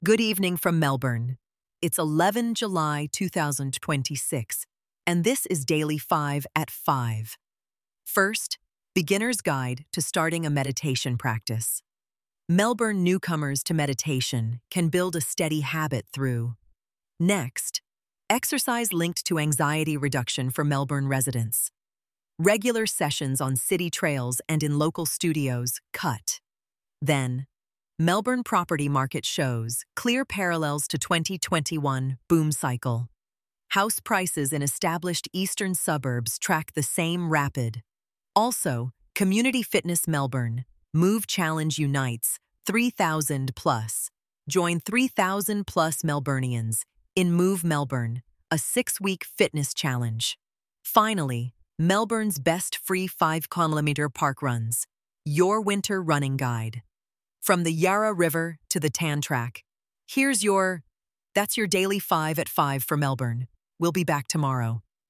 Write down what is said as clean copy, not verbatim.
Good evening from Melbourne. It's 11 July 2026, and this is Daily 5 at 5. First, Beginner's Guide to Starting a Meditation Practice. Melbourne newcomers to meditation can build a steady habit through. Next, exercise linked to anxiety reduction for Melbourne residents. Regular sessions on city trails and in local studios, cut. Then, Melbourne property market shows clear parallels to 2021 boom cycle. House prices in established eastern suburbs track the same rapid. Also, Community Fitness Melbourne, Move Challenge unites 3,000 plus. Join 3,000 plus Melburnians in Move Melbourne, a 6-week fitness challenge. Finally, Melbourne's best free 5-kilometer park runs, your winter running guide. From the Yarra River to the Tan Track, that's your Daily 5 at 5 for Melbourne. We'll be back tomorrow.